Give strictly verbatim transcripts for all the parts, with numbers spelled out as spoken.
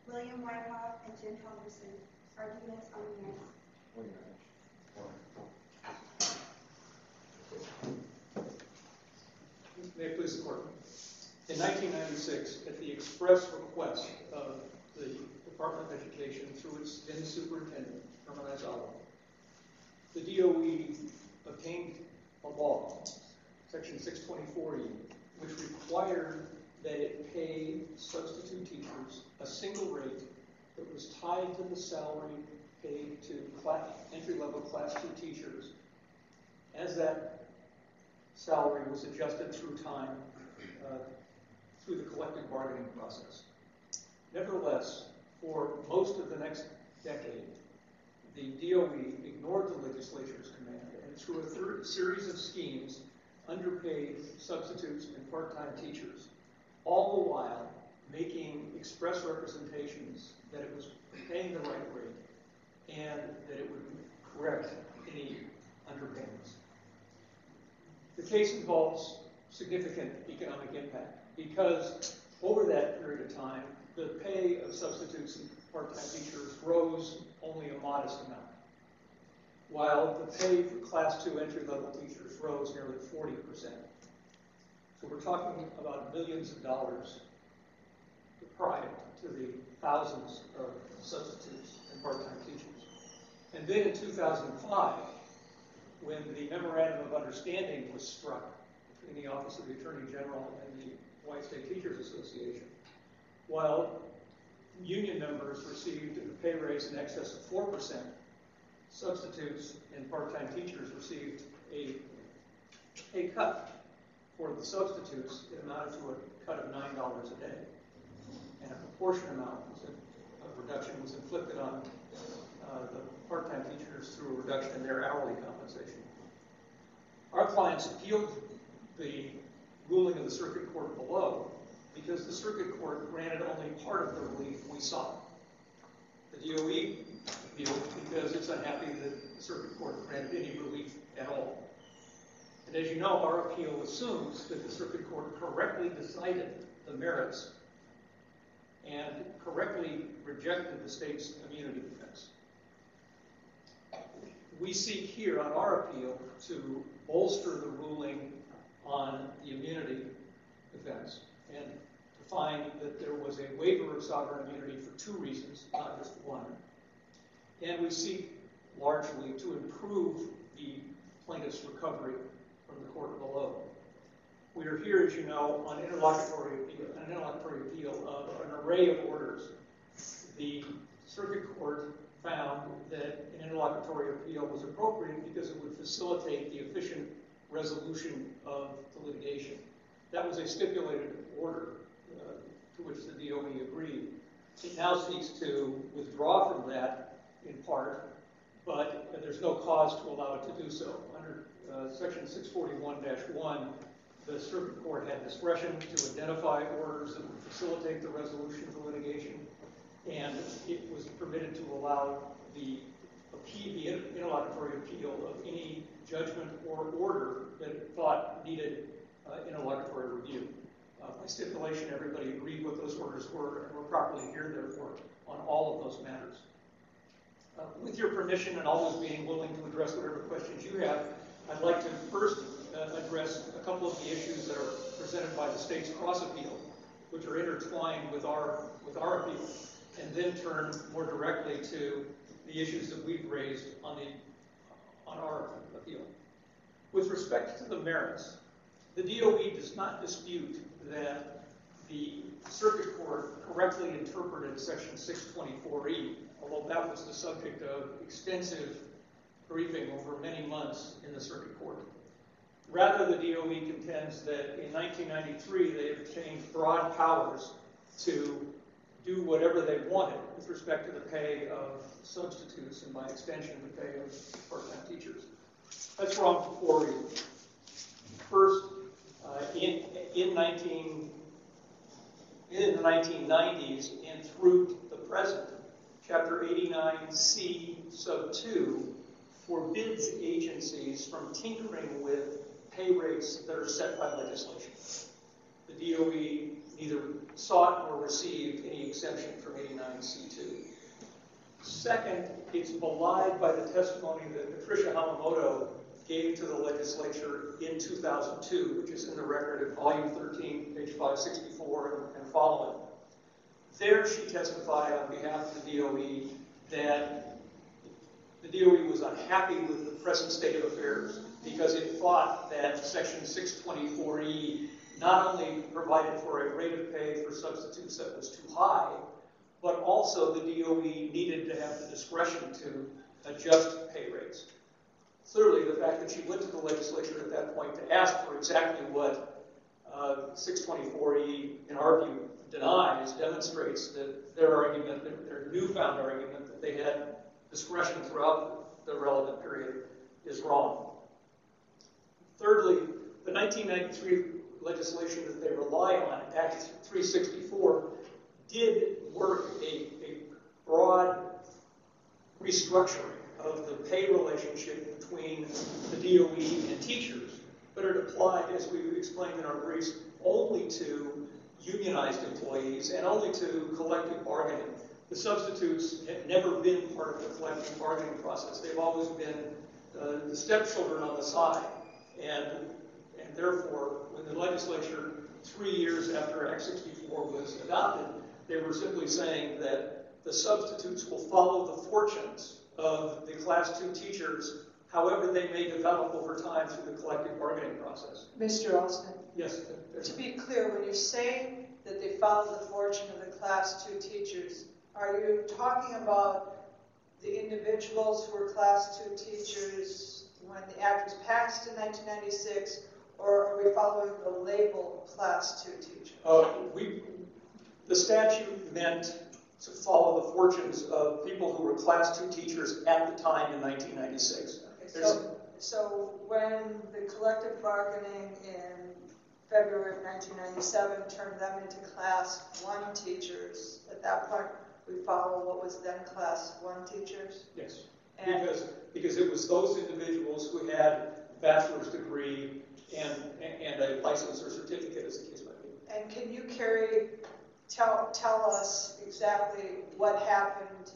William Wyckoff and Jim Helgerson. Arguments on the merits. May it please the court. In nineteen ninety-six, at the express request of the Department of Education through its then superintendent, Herman Aizawa, the D O E obtained a law, section six twenty-four E, which required that it pay substitute teachers a single rate that was tied to the salary paid to class, entry-level class two teachers, as that salary was adjusted through time uh, through the collective bargaining process. Nevertheless, for most of the next decade, the D O E ignored the legislature's command and through a third series of schemes underpaid substitutes and part-time teachers, all the while making express representations that it was paying the right rate and that it would correct any underpayments. The case involves significant economic impact because over that period of time, the pay of substitutes and part-time teachers rose only a modest amount, while the pay for class two entry-level teachers rose nearly forty percent. So we're talking about millions of dollars deprived to the thousands of substitutes and part-time teachers. And then in two thousand five, when the Memorandum of Understanding was struck between the Office of the Attorney General and the Hawaii State Teachers Association, while union members received a pay raise in excess of four percent, substitutes and part-time teachers received a pay cut. For the substitutes, it amounted to a cut of nine dollars a day, and a proportionate amount of reduction was inflicted on uh, the part-time teachers through a reduction in their hourly compensation. Our clients appealed the ruling of the circuit court below because the circuit court granted only part of the relief we sought. The D O E appealed because it's unhappy that the circuit court granted any relief at all. And as you know, our appeal assumes that the circuit court correctly decided the merits and correctly rejected the state's immunity defense. We seek here on our appeal to bolster the ruling on the immunity defense and to find that there was a waiver of sovereign immunity for two reasons, not just one. And we seek largely to improve the plaintiff's recovery from the court below. We are here, as you know, on interlocutory appeal, an interlocutory appeal of an array of orders. The circuit court found that an interlocutory appeal was appropriate because it would facilitate the efficient resolution of the litigation. That was a stipulated order uh, to which the D O E agreed. It now seeks to withdraw from that in part, but uh, there's no cause to allow it to do so. Under uh, section six forty-one dash one, the circuit court had discretion to identify orders that would facilitate the resolution of the litigation, and it was permitted to allow the appeal, the interlocutory appeal of any judgment or order that it thought needed uh, interlocutory review. Uh, by stipulation, everybody agreed what those orders were, and we're properly here, therefore, on all of those matters. Uh, with your permission, and always being willing to address whatever questions you have, I'd like to first uh, address a couple of the issues that are presented by the state's cross appeal, which are intertwined with our with our appeal, and then turn more directly to the issues that we've raised on the on our appeal. With respect to the merits, the D O E does not dispute that the circuit court correctly interpreted section six twenty-four E, although that was the subject of extensive briefing over many months in the circuit court. Rather, the D O E contends that in nineteen ninety-three they obtained broad powers to do whatever they wanted with respect to the pay of substitutes and by extension the pay of part-time teachers. That's wrong for four reasons. First, uh, in, in, nineteen, in the nineteen nineties and through the present, Chapter eighty-nine C sub two forbids agencies from tinkering with pay rates that are set by legislation. The D O E neither sought nor received any exemption from eighty-nine C two. Second, it's belied by the testimony that Patricia Hamamoto gave to the legislature in two thousand two, which is in the record at volume thirteen, page five sixty-four and, and following. There she testified on behalf of the D O E that the D O E was unhappy with the present state of affairs because it thought that Section six twenty-four E not only provided for a rate of pay for substitutes that was too high, but also the D O E needed to have the discretion to adjust pay rates. Clearly, the fact that she went to the legislature at that point to ask for exactly what uh, six twenty-four E, in our view, denies demonstrates that their argument, their newfound argument that they had discretion throughout the relevant period is wrong. Thirdly, the nineteen ninety-three legislation that they rely on, Act three sixty-four, did work a, a broad restructuring of the pay relationship between the D O E and teachers, but it applied, as we explained in our briefs, only to unionized employees and only to collective bargaining. The substitutes had never been part of the collective bargaining process. They've always been uh, the stepchildren on the side. And, and therefore, when the legislature, three years after Act sixty-four was adopted, they were simply saying that the substitutes will follow the fortunes of the class two teachers, however they may develop over time through the collective bargaining process. Mister Austin? Yes. To be clear, when you say that they follow the fortune of the class two teachers, are you talking about the individuals who were class two teachers when the act was passed in nineteen ninety-six, or are we following the label class two teachers? Uh, we, the statute meant to follow the fortunes of people who were class two teachers at the time in nineteen ninety-six. Okay, so, so when the collective bargaining in February of nineteen ninety-seven turned them into class one teachers, at that point we follow what was then class one teachers? Yes, and because, because it was those individuals who had a bachelor's degree and, and a license or certificate, as the case might be. And can you carry, tell, tell us exactly what happened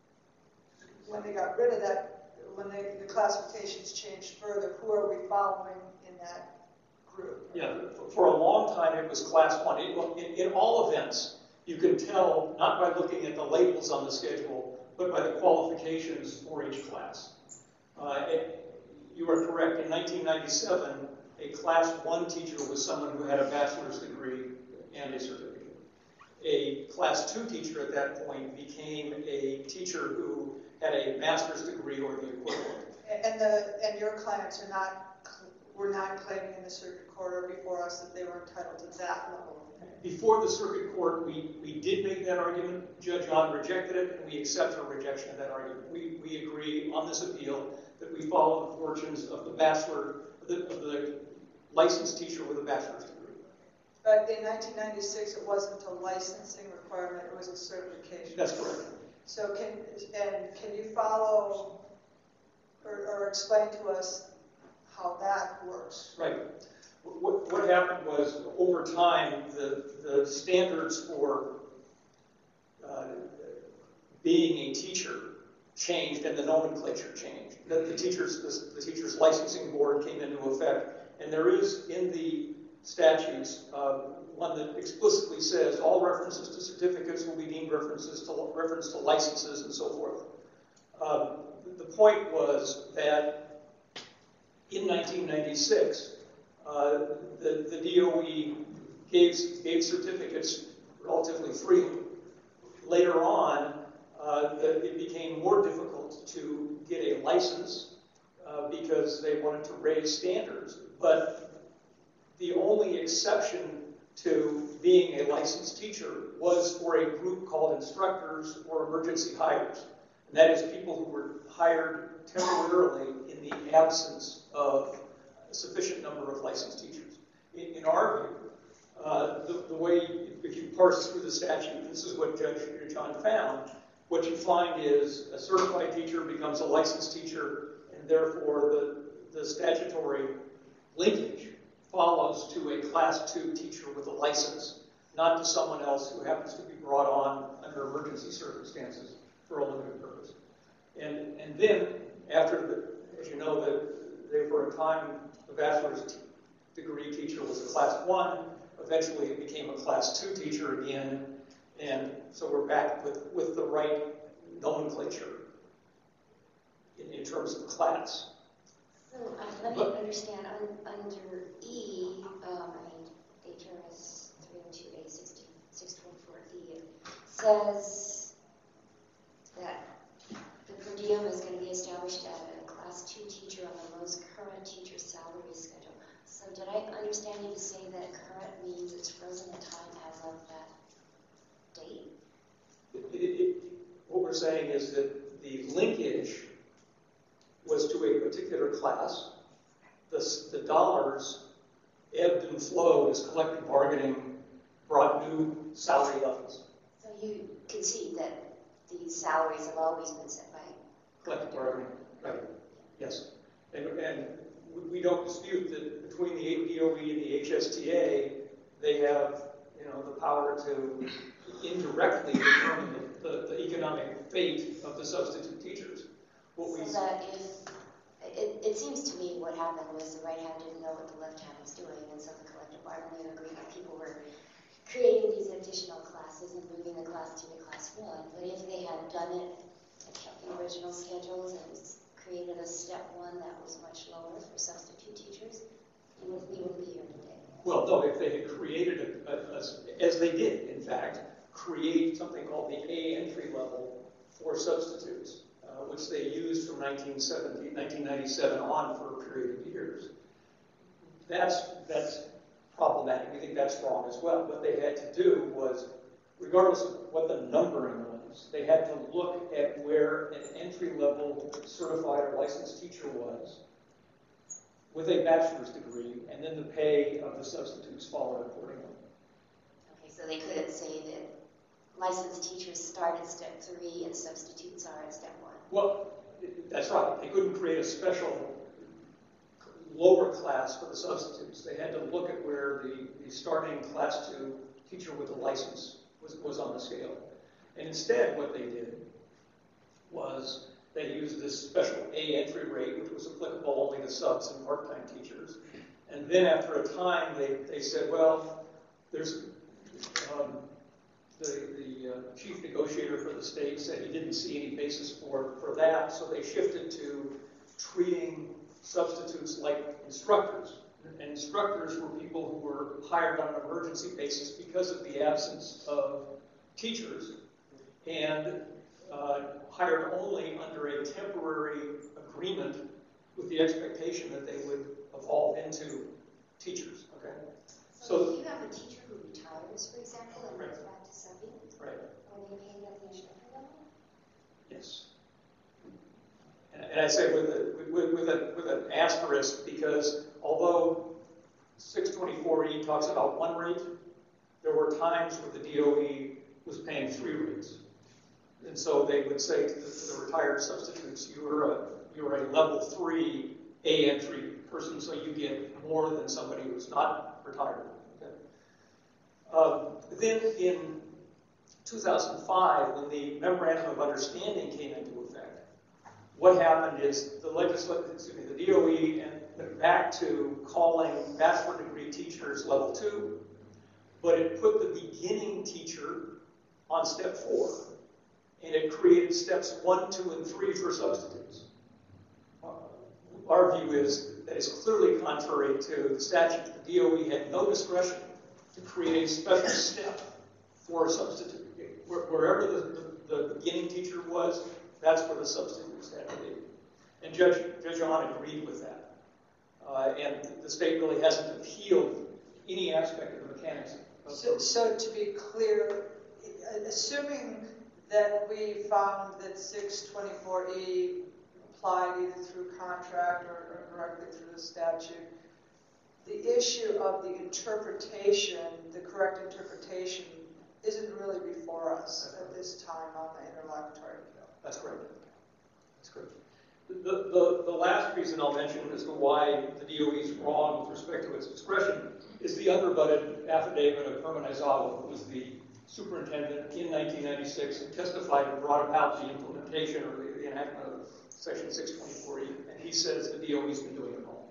when they got rid of that, when they, the classifications changed further? Who are we following in that group? Yeah, for a long time it was class one. It, in, in all events, you can tell not by looking at the labels on the schedule, but by the qualifications for each class. Uh, it, you are correct. In nineteen ninety-seven, a class one teacher was someone who had a bachelor's degree and a certificate. A class two teacher at that point became a teacher who had a master's degree or the equivalent. And the and your clients are not were not claiming in the circuit court or before us that they were entitled to that level. Before the circuit court, we, we did make that argument. Judge Hahn rejected it, and we accept her rejection of that argument. We, we agree on this appeal that we follow the fortunes of the bachelor, the, of the licensed teacher with a bachelor's degree. But in nineteen ninety-six, it wasn't a licensing requirement; it was a certification. That's correct. So can and can you follow or, or explain to us how that works? Right. What, what happened was, over time, the, the standards for uh, being a teacher changed and the nomenclature changed. The, the, teachers, the, the teachers licensing board came into effect, and there is in the statutes uh, one that explicitly says all references to certificates will be deemed references to reference to licenses and so forth. Um, the point was that in nineteen ninety-six, Uh, the, the D O E gave, gave certificates relatively freely. Later on, uh, the, it became more difficult to get a license uh, because they wanted to raise standards. But the only exception to being a licensed teacher was for a group called instructors or emergency hires. And that is people who were hired temporarily in the absence of a sufficient number of licensed teachers. In, in our view, uh, the, the way, if you parse through the statute, this is what Judge John found, what you find is a certified teacher becomes a licensed teacher, and therefore the, the statutory linkage follows to a class two teacher with a license. not to someone else who happens to be brought on under emergency circumstances for a limited purpose. And, and then, after, the, as you know, the, they, for a time, the bachelor's degree teacher was a class one. Eventually, it became a class two teacher again. And so we're back with, with the right nomenclature in, in terms of class. So uh, let me But, understand, un, under E, um, I mean, H R S three oh two A six twenty-four E, it says that the per diem is going to be established at a class two teacher on the most current teacher salary schedule. So did I understand you to say that current means it's frozen in time as of that date? It, it, what we're saying is that the linkage was to a particular class. The, the dollars ebbed and flowed as collective bargaining brought new salary levels. So you concede that these salaries have always been set by Collective bargaining, right? Yes. And, and we don't dispute that between the D O E and the H S T A, they have, you know, the power to indirectly determine the, the, the economic fate of the substitute teachers. What we So that if, it, it seems to me what happened was the right hand didn't know what the left hand was doing, and so the collective bargaining agreed that people were creating these additional classes and moving the class two to class one. But if they had done it and kept the original schedules and created a step one that was much lower for substitute teachers, you wouldn't, you wouldn't be here today. Well, no, if they had created, a, a, a, as they did, in fact, create something called the A entry level for substitutes, uh, which they used from nineteen seventy, nineteen ninety-seven on for a period of years. That's, that's problematic. We think that's wrong as well. What they had to do was, regardless of what the numbering was, they had to look at where an entry-level certified or licensed teacher was with a bachelor's degree, and then the pay of the substitutes followed accordingly. Okay, so they couldn't say that licensed teachers start at step three and substitutes are at step one. Well, that's right. They couldn't create a special lower class for the substitutes. They had to look at where the, the starting class two teacher with a license was, was on the scale. And instead, what they did was they used this special A entry rate, which was applicable only to subs and part-time teachers. And then after a time, they, they said, well, there's um, the, the uh, chief negotiator for the state said he didn't see any basis for, for that, so they shifted to treating substitutes like instructors. And instructors were people who were hired on an emergency basis because of the absence of teachers, and uh, hired only under a temporary agreement with the expectation that they would evolve into teachers. Okay. So, So if you have a teacher who retires, for example, and Right. goes back to subbing, right. are they paid at the instructor level? Yes. And, and I say with, a, with, with, a, with an asterisk, because although six twenty-four E talks about one rate, there were times where the D O E was paying three rates. And so they would say to the, to the retired substitutes, you are a, you are a level three A entry person, so you get more than somebody who's not retired. Okay? Um, then in two thousand five, when the Memorandum of Understanding came into effect, what happened is the legislature, excuse me, the D O E and went back to calling bachelor degree teachers level two, but it put the beginning teacher on step four, and it created steps one, two, and three for substitutes. Uh, our view is that it's clearly contrary to the statute. The D O E had no discretion to create a special step for a substitute. Where, wherever the, the, the beginning teacher was, that's where the substitutes had to be. And Judge, Judge Ahn agreed with that. Uh, and the state really hasn't appealed any aspect of the mechanics. Of, So, so to be clear, assuming that we found that six twenty-four E applied either through contract or, or directly through the statute, the issue of the interpretation, the correct interpretation, isn't really before us at this time on the interlocutory appeal. That's correct. That's correct. The, the, the last reason I'll mention as to why the D O E is wrong with respect to its discretion is the other unrebutted affidavit of Herman Aizawa, who was the superintendent in nineteen ninety-six, and testified and brought about the implementation or the enactment of Section six twenty-four E, and he says the D O E's been doing it wrong.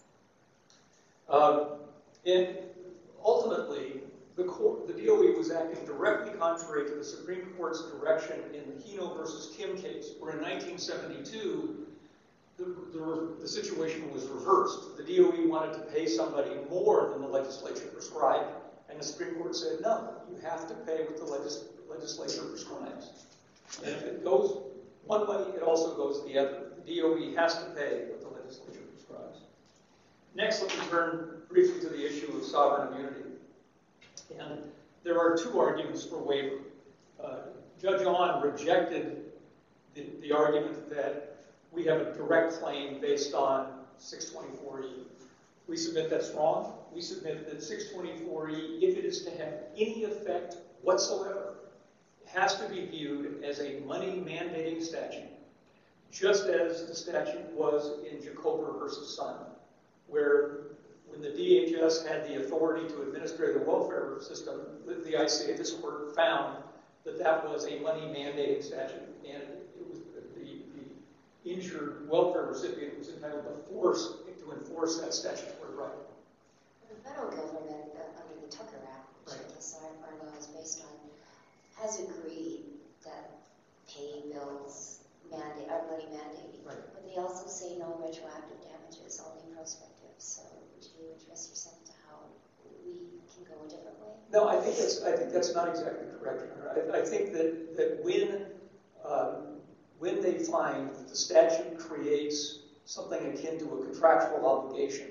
Um, and ultimately, the, court, the D O E was acting directly contrary to the Supreme Court's direction in the Hino versus Kim case, where in nineteen seventy-two, the, the, the situation was reversed. The D O E wanted to pay somebody more than the legislature prescribed, and the Supreme Court said, no, you have to pay what the legis legislature prescribes. And if it goes one way, it also goes the other. The D O E has to pay what the legislature prescribes. Next, let me turn briefly to the issue of sovereign immunity. And there are two arguments for waiver. Uh, Judge Ahn rejected the, the argument that we have a direct claim based on six twenty-four E. We submit that's wrong. We submit that six twenty-four E, if it is to have any effect whatsoever, has to be viewed as a money mandating statute, just as the statute was in Jacober versus Sun, where when the D H S had the authority to administer the welfare system, the I C A, this court found that that was a money mandating statute, and it was the, the injured welfare recipient was entitled to force to enforce that statutory right. The federal government, uh, under the Tucker Act, which Right. I guess our, our law is based on, has agreed that paying bills mandate are money mandating. Right. But they also say no retroactive damages, only prospective. So would you address yourself to how we can go a different way? No, I think that's I think that's not exactly correct. I, I think that that when um, when they find that the statute creates something akin to a contractual obligation,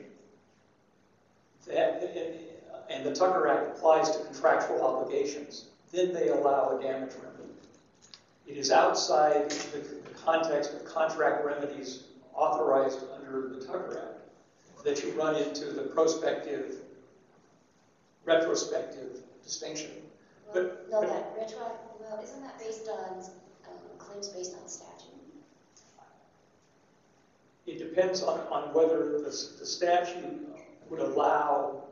that and, and the Tucker Act applies to contractual obligations, then they allow a damage remedy. It is outside the, the context of contract remedies authorized under the Tucker Act that you run into the prospective, retrospective distinction. Well, But, no, but that retroactive, well, isn't that based on um, claims based on statute? it depends on, on whether the, the statute would allow,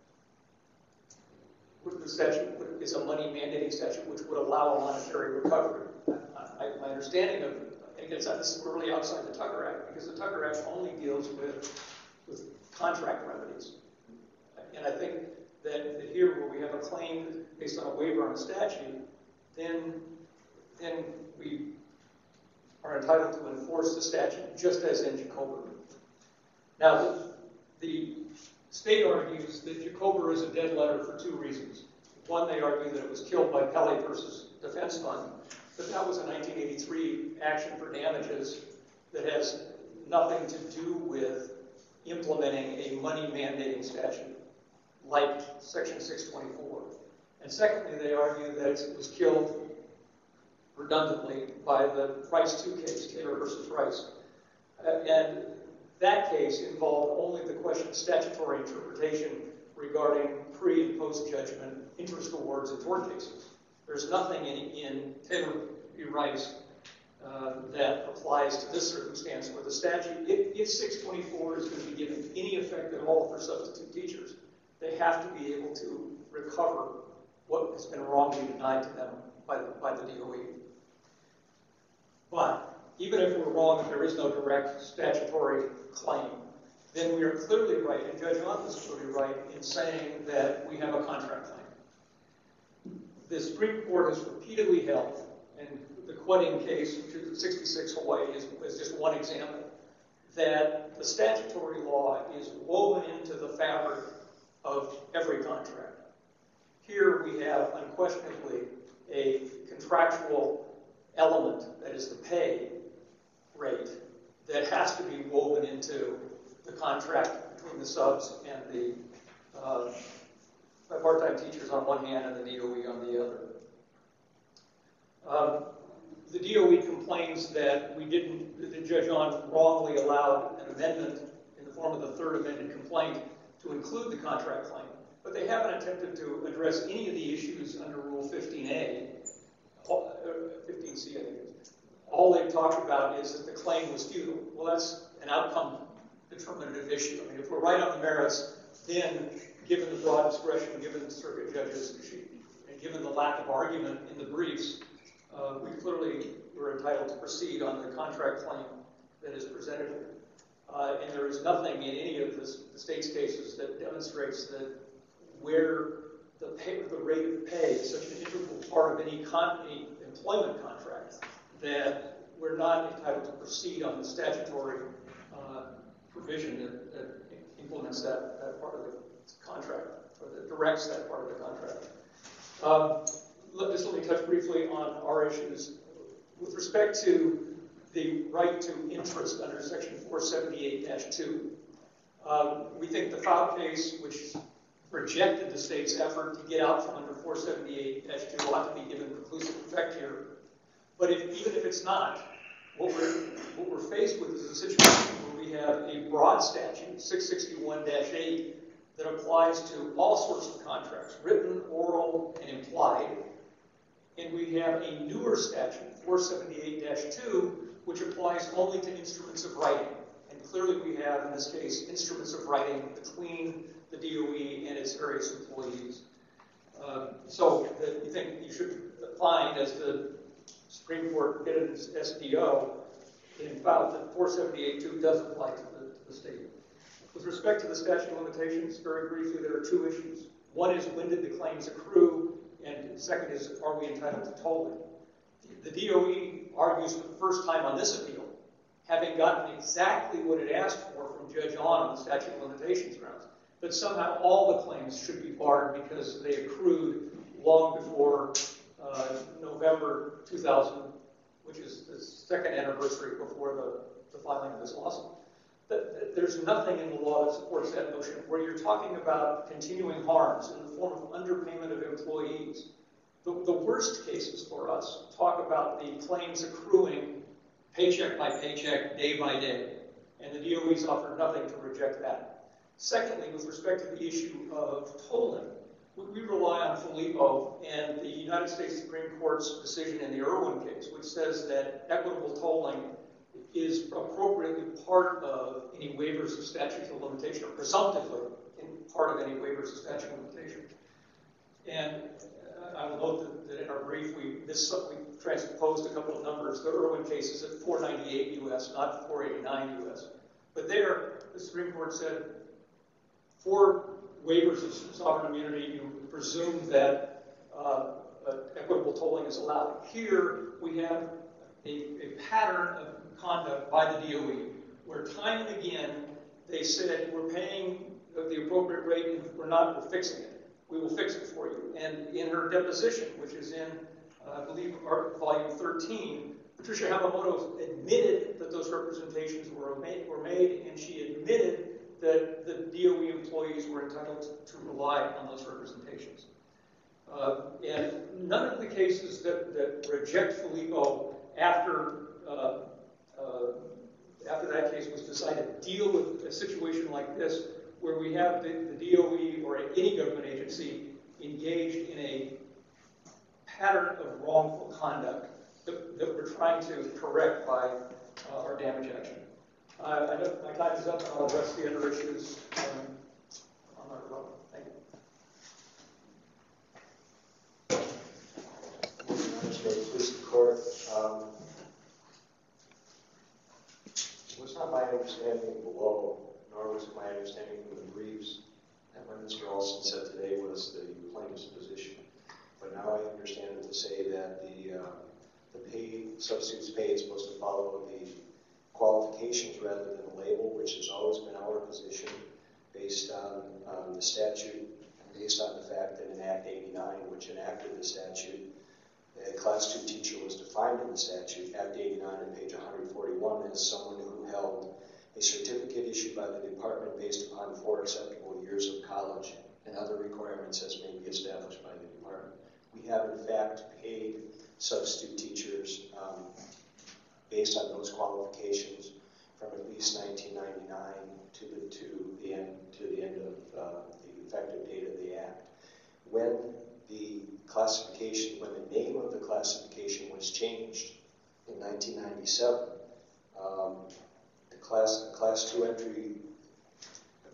would the statute would, is a money mandating statute which would allow a monetary recovery. I, my understanding of it, I think it's, this is really outside the Tucker Act, because the Tucker Act only deals with, with contract remedies. And I think that, that here, where we have a claim based on a waiver on a statute, then, then we are entitled to enforce the statute just as in Jacober. Now, the, the state argues that Jacober is a dead letter for two reasons. One, they argue that it was killed by Pele versus Defense Fund, but that was a nineteen eighty-three action for damages that has nothing to do with implementing a money mandating statute like Section six twenty-four. And secondly, they argue that it was killed redundantly by the Price two case, Taylor versus Rice. Uh, and that case involved only the question of statutory interpretation regarding pre- and post-judgment interest awards in tort cases. There's nothing in, in Taylor v. Rice uh, that applies to this circumstance where the statute, if, if six twenty-four is going to be given any effect at all for substitute teachers, they have to be able to recover what has been wrongly denied to them by the, by the D O E. But even if we're wrong that there is no direct statutory claim, then we are clearly right, and Judge Ahn was clearly right in saying that we have a contract claim. The Supreme Court has repeatedly held, and the Quetting case, which is sixty-six Hawaii, is, is just one example, that the statutory law is woven into the fabric of every contract. Here we have unquestionably a contractual element, that is the pay rate, that has to be woven into the contract between the subs and the uh, part-time teachers on one hand and the D O E on the other. Um, the D O E complains that we didn't, that Judge Ahn wrongly allowed an amendment in the form of the third amended complaint to include the contract claim, but they haven't attempted to address any of the issues under Rule fifteen A, fifteen C, I think it is. All they've talked about is that the claim was futile. Well, that's an outcome determinative issue. I mean, if we're right on the merits, then given the broad discretion given the circuit judges, and given the lack of argument in the briefs, uh, we clearly were entitled to proceed on the contract claim that is presented here. Uh, and there is nothing in any of this, the state's cases that demonstrates that where the, pay, the rate of pay is such an integral part of any, con, any employment contract that we're not entitled to proceed on the statutory uh, provision that, that implements that, that part of the contract, or that directs that part of the contract. Um, let, just let me touch briefly on our issues. With respect to the right to interest under Section four seventy-eight dash two, um, we think the Fowl case, which rejected the state's effort to get out from under four seventy-eight dash two, ought to be given preclusive effect here. But if, even if it's not, what we're, what we're faced with is a situation where we have a broad statute, six sixty-one dash eight, that applies to all sorts of contracts, written, oral, and implied. And we have a newer statute, four seventy-eight dash two, which applies only to instruments of writing. And clearly we have, in this case, instruments of writing between the D O E and its various employees. Um, so that we think you should find, as the Supreme Court did in S D O, in found that four seventy-eight dash two does apply to the, to the state. With respect to the statute of limitations, very briefly, there are two issues. One is, when did the claims accrue? And second is, are we entitled to tolling? The D O E argues for the first time on this appeal, having gotten exactly what it asked for from Judge On on the statute of limitations grounds, that somehow all the claims should be barred because they accrued long before uh, November two thousand, which is the second anniversary before the, the filing of this lawsuit. But there's nothing in the law that supports that notion, where you're talking about continuing harms in the form of underpayment of employees. The, the worst cases for us talk about the claims accruing paycheck by paycheck, day by day, and the D O E's offer nothing to reject that. Secondly, with respect to the issue of tolling, we, we rely on Filippo and the United States Supreme Court's decision in the Irwin case, which says that equitable tolling is appropriately part of any waivers of statute of limitation, or presumptively in part of any waivers of statute of limitation. And uh, I will note that, that in our brief, we, this, we transposed a couple of numbers. The Irwin case is at four ninety-eight U S, not four eighty-nine U S. But there, the Supreme Court said, for waivers of sovereign immunity, you presume that uh, uh, equitable tolling is allowed. Here, we have a, a pattern of conduct by the D O E, where time and again they said, we're paying the appropriate rate, and we're not, we're fixing it. We will fix it for you. And in her deposition, which is in, uh, I believe, volume thirteen, Patricia Hamamoto admitted that those representations were made, were made, and she admitted that the D O E employees were entitled to, to rely on those representations. Uh, and none of the cases that, that reject Filippo after uh, uh, after that case was decided deal with a situation like this, where we have the, the D O E or any government agency engaged in a pattern of wrongful conduct that, that we're trying to correct by uh, our damage action. Uh, I know my time is up, and I'll address the other issues um, on our vote. Thank you. Please, the court. Um, it was not my understanding below, nor was it my understanding from the briefs, that what Mister Olson said today was the plaintiff's position. But now I understand it to say that the uh, the pay substitutes pay is supposed to follow the qualifications rather than the label, which has always been our position, based on um, the statute, and based on the fact that in Act eighty-nine, which enacted the statute, a Class two teacher was defined in the statute, Act eighty-nine on page one forty-one, as someone who held a certificate issued by the department based upon four acceptable years of college and other requirements as may be established by the department. We have, in fact, paid substitute teachers um, based on those qualifications from at least nineteen ninety-nine to the to the end to the end of uh, the effective date of the Act. When the classification, when the name of the classification was changed in nineteen ninety-seven, um, the class the class two entry, the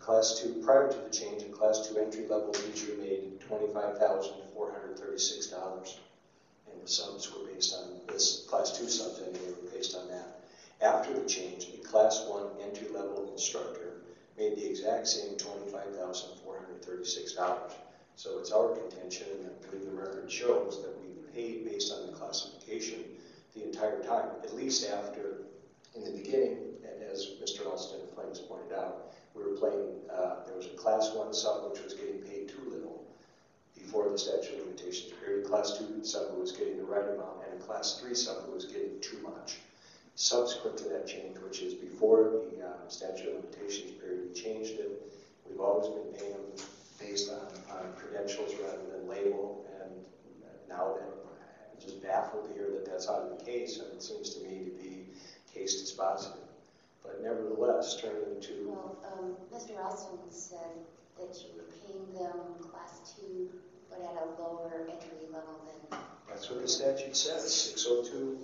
class two, prior to the change, a class two entry-level teacher made twenty-five thousand four hundred thirty-six dollars. And the subs were based on this, class two subs anyway, were based on that. After the change, a class one entry-level instructor made the exact same twenty-five thousand four hundred thirty-six dollars. So it's our contention, and I believe the record shows, that we paid based on the classification the entire time, at least after, in the beginning, and as Mister Alston Flames pointed out, we were playing, uh, there was a class one sub which was getting paid too little before the statute of limitations period, a class two sub who was getting the right amount, and a class three sub who was getting too much. Subsequent to that change, which is before the uh, statute of limitations period, we changed it. We've always been paying them based on, on credentials rather than label, and now that I'm just baffled to hear that that's out of the case, and it seems to me to be case dispositive. But nevertheless, turning to... Well, um, Mister Austin said that you were paying them class two, but at a lower entry level than... That's what the statute says, six oh two,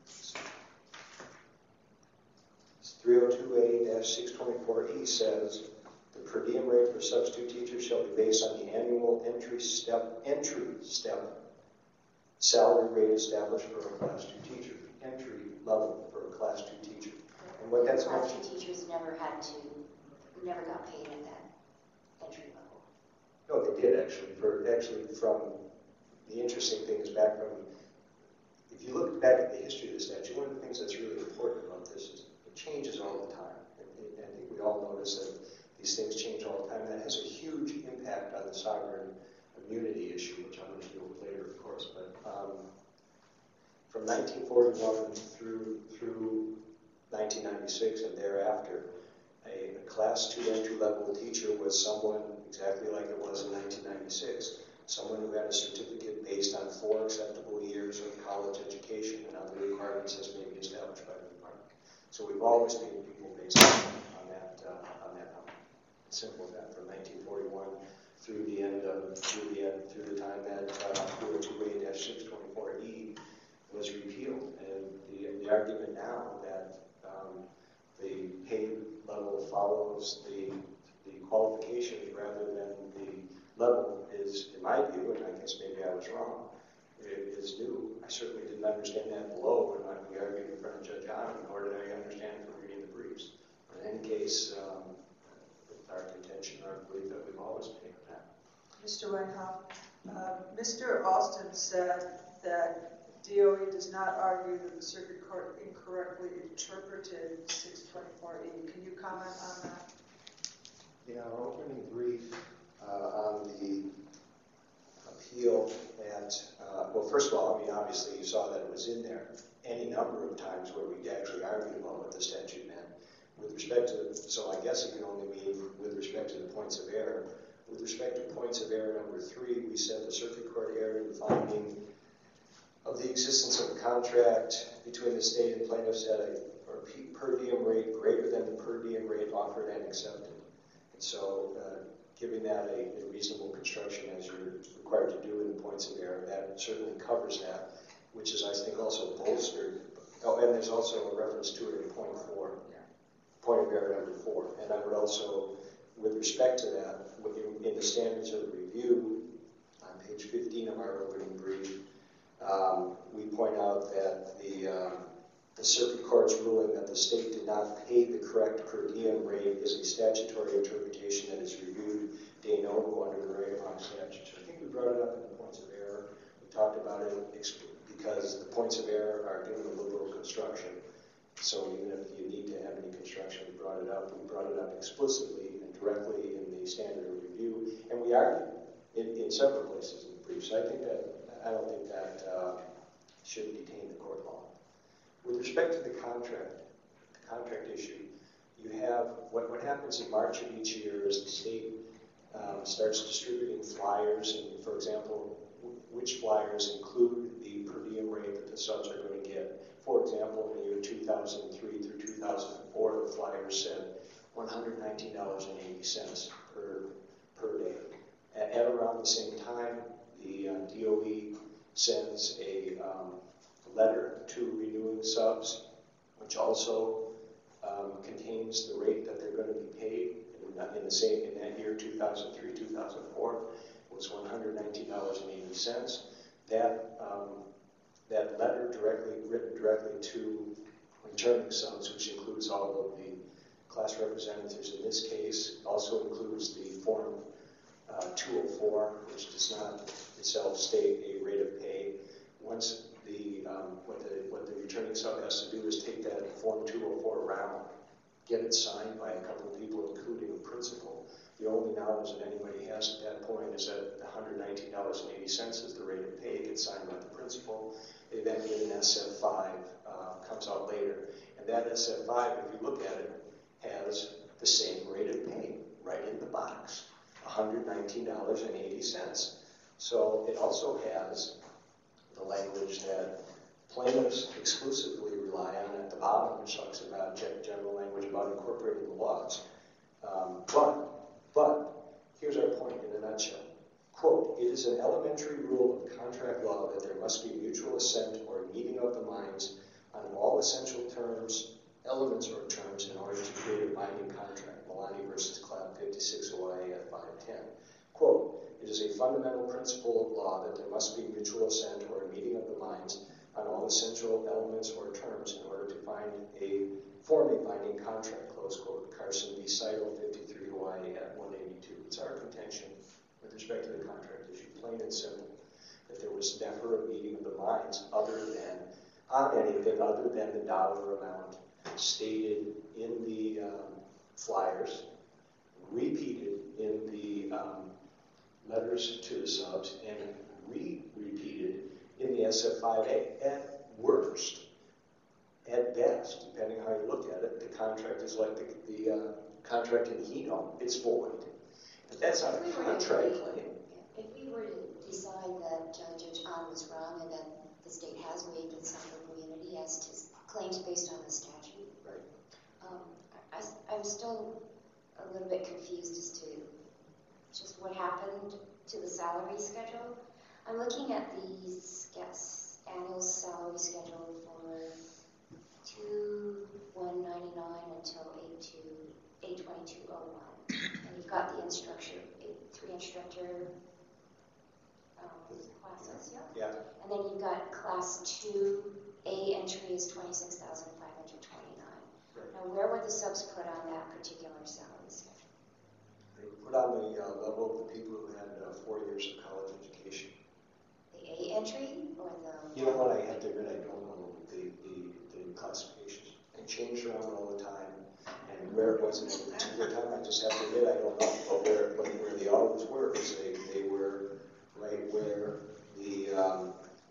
three oh two A six twenty-four E says, the per diem rate for substitute teachers shall be based on the annual entry step, entry step salary rate established for a class two teacher, entry level for a class two teacher. And what that's class meant two teachers never had to, never got paid at that entry level. No, they did actually. For actually, from the interesting thing is back from, if you look back at the history of the statute, one of the things that's really important about this is it changes all the time. And, and I think we all notice that these things change all the time. And that has a huge impact on the sovereign immunity issue, which I'm going to deal with later, of course. But um, from nineteen forty-one through through nineteen ninety-six and thereafter, a, a class two entry-level teacher was someone exactly like it was in nineteen ninety-six, someone who had a certificate based on four acceptable years of college education and other requirements as may be established by the department. So we've always paid people based on, on that uh, on that number. Simple as that. From nineteen forty-one through the end of through the end through the time that uh, four oh two A six twenty-four E was repealed, and the the argument now that um, the pay level follows the the qualifications rather than the level is, in my view, and I guess maybe I was wrong, it is new. I certainly didn't understand that below when I we argued in front of Judge Hahn, nor did I understand it from reading the briefs. But in any case, um, it's our contention, our belief that we've always paid that. Mister Weinhoff, uh, Mister Alston said that D O E does not argue that the circuit court incorrectly interpreted six twenty-four E. Can you comment on that? In our opening brief uh, on the appeal at, uh, well, first of all, I mean, obviously you saw that it was in there any number of times where we actually argued about what the statute meant. With respect to, so I guess it can only mean with respect to the points of error. With respect to points of error number three, we said the circuit court erred in finding of the existence of a contract between the state and plaintiffs at a or per diem rate greater than the per diem rate offered and accepted. And so, uh, giving that a, a reasonable construction as you're required to do in the points of error, that certainly covers that, which is, I think, also bolstered. Oh, and there's also a reference to it in point four, point of error number four. And I would also, with respect to that, in, in the standards of review, on page fifteen of our opening brief, um, we point out that the um, the circuit court's ruling that the state did not pay the correct per diem rate is a statutory interpretation that is reviewed de novo under the Ragapon statute. So I think we brought it up in the points of error. We talked about it because the points of error are given a liberal construction. So even if you need to have any construction, we brought it up. We brought it up explicitly and directly in the standard of review, and we argued in, in several places in the brief. So I think that I don't think that uh, should detain the court long. With respect to the contract, the contract issue, you have what, what happens in March of each year is the state um, starts distributing flyers, and for example, w- which flyers include the per diem rate that the subs are going to get. For example, in the year two thousand three through two thousand four, the flyers said one hundred nineteen dollars and eighty cents per per day. At, at around the same time, the uh, D O E sends a um, letter to renewing subs, which also um, contains the rate that they're going to be paid. And in, in the same, in that year, two thousand three, two thousand four, was one hundred nineteen dollars and eighty cents. That, um, that letter directly, written directly to returning subs, which includes all of the class representatives in this case, also includes the form uh, two oh four, which does not itself state a rate of pay. Once the, um, what the, what the returning sub has to do is take that form two oh four around, get it signed by a couple of people, including a principal. The only knowledge that anybody has at that point is that one hundred nineteen dollars and eighty cents is the rate of pay. It gets signed by the principal. They then get an S F five, uh, comes out later. And that S F five, if you look at it, has the same rate of pay right in the box, one hundred nineteen dollars and eighty cents. So it also has the language that plaintiffs exclusively rely on at the bottom, which talks about general language about incorporating the laws. Um, but, but, here's our point in a nutshell. Quote, it is an elementary rule of contract law that there must be mutual assent or meeting of the minds on all essential terms, elements or terms in order to create a binding contract. Milani versus Clapp, fifty-six O I A at five ten. Quote, it is a fundamental principle of law that there must be mutual assent or a meeting of the minds on all essential elements or terms in order to find a form a binding contract, close quote. Carson v. Seidel, fifty-three O I A at one eighty-two. It's our contention with respect to the contract issue, plain and simple, that there was never a meeting of the minds other than, on anything other than the dollar amount stated in the um, flyers, repeated in the um, letters to the subs, and re-repeated in the S F five A. At worst, at best, depending how you look at it, the contract is like the, the uh, contract in Hino. It's void. But that's not a contract claim. If we were to decide that uh, Judge Ahn was wrong and that the state has waived its sovereign immunity as to claims based on the statute, Right. um, I, I'm still a little bit confused as to just what happened to the salary schedule. I'm looking at the yes, annual salary schedule for two one ninety-nine until eight two eight twenty-two oh one, and you've got the instructor, eight, three instructor um, classes, yeah. Yeah. And then you've got class two A entry is twenty-six thousand five hundred twenty-nine. Right. Now, where were the subs put on that particular salary schedule? They were put on the uh, level of the people who had uh, four years of college education. The A entry or the? You know what, I have to admit, I don't know the, the, the classifications. They change around all the time, and where it was at a particular time, I just have to admit, I don't know. But where, but where the always were, is they, they were right where the, um,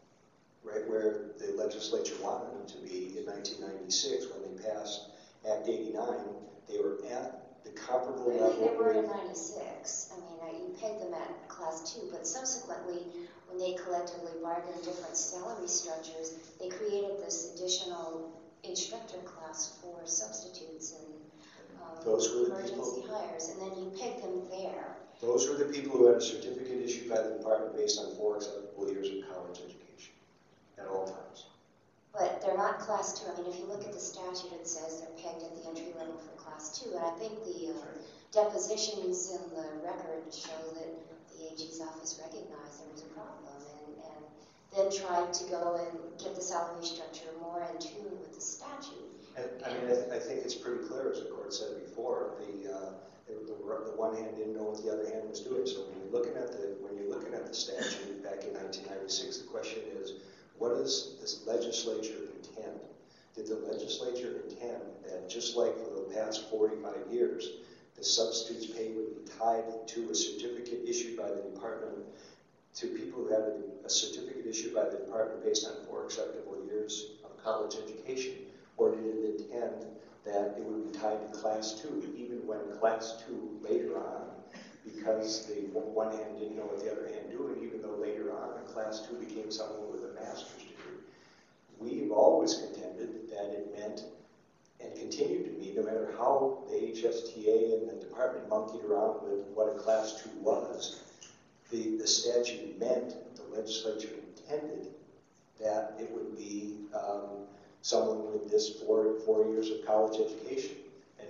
right where the legislature wanted them to be in nineteen ninety-six when they passed Act eighty-nine. They were at the comparable Really, level. they were in ninety-six. I mean, uh, you pegged them at class two, but subsequently, when they collectively bargained different salary structures, they created this additional instructor class for substitutes and um, Those were the emergency people- hires, and then you pegged them there. Those were the people who had a certificate issued by the department based on four acceptable years of college education at all times. But they're not class two. I mean, if you look at the statute, it says they're pegged at the entry level for class two, and I think the uh, depositions in the record show that the A G's office recognized there was a problem and, and then tried to go and get the salary structure more in tune with the statute. And, I mean, I, th- I think it's pretty clear, as the court said before, the, uh, the, the, the one hand didn't know what the other hand was doing. So when you're looking at the when you're looking at the statute back in nineteen ninety-six, the question is, what does this legislature intend? Did the legislature intend that just like for the past forty-five years, the substitute's pay would be tied to a certificate issued by the department to people who had a, a certificate issued by the department based on four acceptable years of college education? Or did it intend that it would be tied to class two, even when class two later on, because the one hand didn't know what the other hand doing, even though later on class two became someone with a master's degree? We've always contended that it meant and continued to mean, no matter how the H S T A and the department monkeyed around with what a class two was, the, the statute meant, the legislature intended, that it would be um, someone with this four, four years of college education. And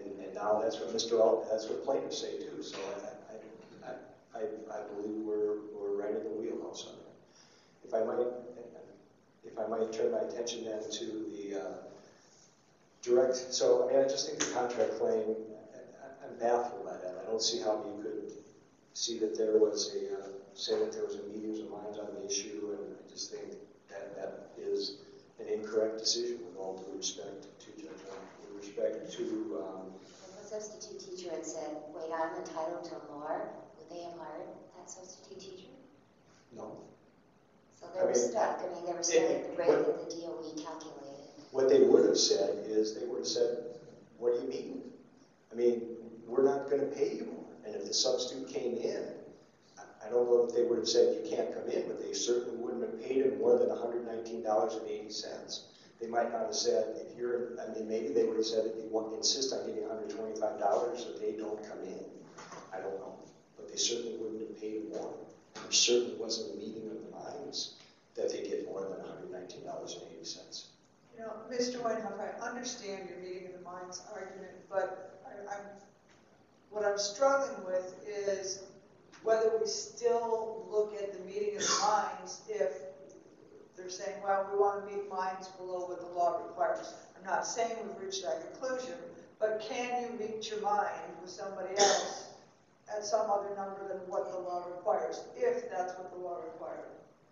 And, and now that's what Mister Al, that's what plaintiffs say too. So I, I, I, I believe we're, we're right in the wheelhouse on that. If I might, if I might turn my attention then to the uh, direct, so I mean, I just think the contract claim, I, I'm baffled by that. I don't see how you could see that there was a, uh, say that there was a meetings of minds on the issue, and I just think that that is an incorrect decision with all due respect to Judge Young, with respect to, um, If a substitute teacher had said, wait, I'm entitled to more, would they have hired that substitute teacher? no. So they I were mean, stuck. I mean, they were stuck it- at the rate what- that the D O E calculated. What they would have said is, they would have said, what do you mean? I mean, we're not going to pay you more. And if the substitute came in, I don't know if they would have said you can't come in, but they certainly wouldn't have paid him more than one hundred nineteen dollars and eighty cents. They might not have said, if you're, I mean, maybe they would have said, if you want, insist on getting one hundred twenty-five dollars, that they don't come in. I don't know. But they certainly wouldn't have paid him more. There certainly wasn't a meeting of the minds that they get more than one hundred nineteen dollars and eighty cents. You know, Mister Weinhoff, I understand your meeting of the minds argument, but I, I'm, what I'm struggling with is whether we still look at the meeting of the minds if they're saying, well, we want to meet minds below what the law requires. I'm not saying we've reached that conclusion, but can you meet your mind with somebody else at some other number than what the law requires, if that's what the law requires?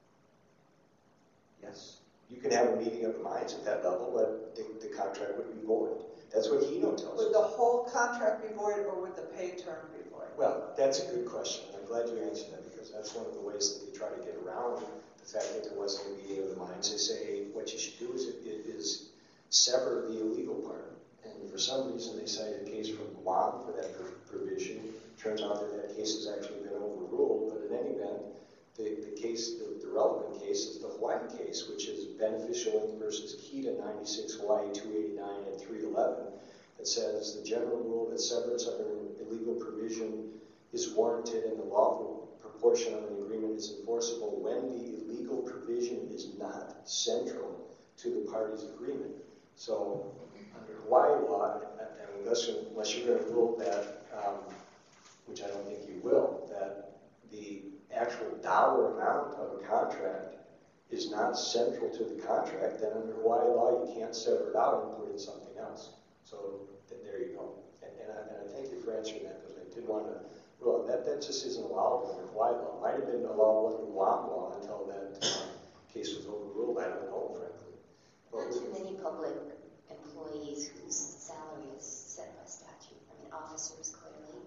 Yes. You can have a meeting of the minds at that level, but the, the contract would be void. That's what Hino tells us. Would the whole contract be void, or would the pay term be void? Well, that's a good question. I'm glad you answered that, because that's one of the ways that they try to get around the fact that there wasn't a meeting of the minds. They say what you should do is, is sever the illegal part. And for some reason, they cited a case from Guam for that provision. Turns out that that case has actually been overruled, but in any event, the, the case, the, the relevant case is the Hawaii case, which is Beneficial Incorporated versus Kita ninety-six Hawaii two eighty-nine and three eleven, that says the general rule that severance of an illegal provision is warranted and the lawful proportion of an agreement is enforceable when the illegal provision is not central to the party's agreement. So under Hawaii law, and unless, unless you're going to rule that, um, which I don't think you will, that the actual dollar amount of a contract is not central to the contract, then under Hawaii law, you can't sever it out and put in something else. So th- there you go. And, and, I, and I thank you for answering that, because I did want to, well, that, that just isn't allowable under Hawaii law. It might have been allowable under Guam law until that uh, case was overruled. I don't know, frankly. But Not too many public employees whose salary is set by statute. I mean, officers, clearly.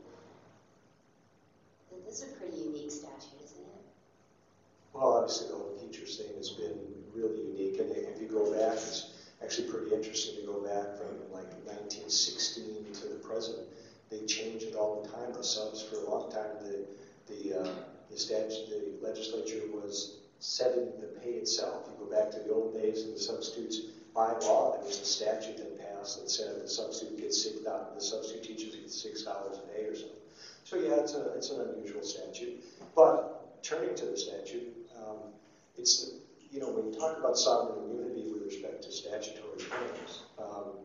This is a pretty unique statute, isn't it? Well, obviously the whole teachers thing has been really unique, and if you go back, it's actually pretty interesting to go back from like nineteen sixteen to the present. They change it all the time. The subs for a long time, the the uh, the statute, the legislature was setting the pay itself. You go back to the old days, and the substitutes by law, there was a statute that passed that said the substitute gets six dollars, the substitute teachers get six dollars a day or something. So yeah, it's a it's an unusual statute. But turning to the statute, um, it's the, you know, when you talk about sovereign immunity with respect to statutory claims, um,